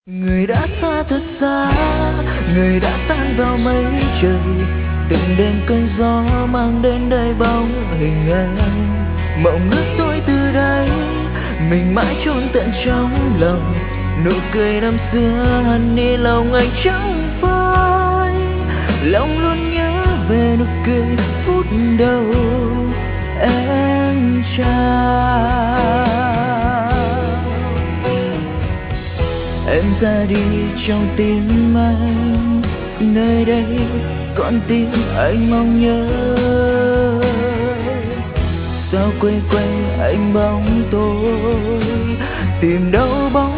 Người đã xa thật xa, người đã tan vào mây trời. Từng đêm cơn gió mang đến đây bóng hình anh. Mộng ước tôi từ đây, mình mãi chôn tận trong lòng. Nụ cười năm xưa hằn đi lòng anh chẳng phai. Lòng luôn nhớ về nụ cười phút đầu em trao. Em ra đi trong tim anh, nơi đây con tim anh mong nhớ. Sao quay quanh anh bóng tôi, tìm đâu bóng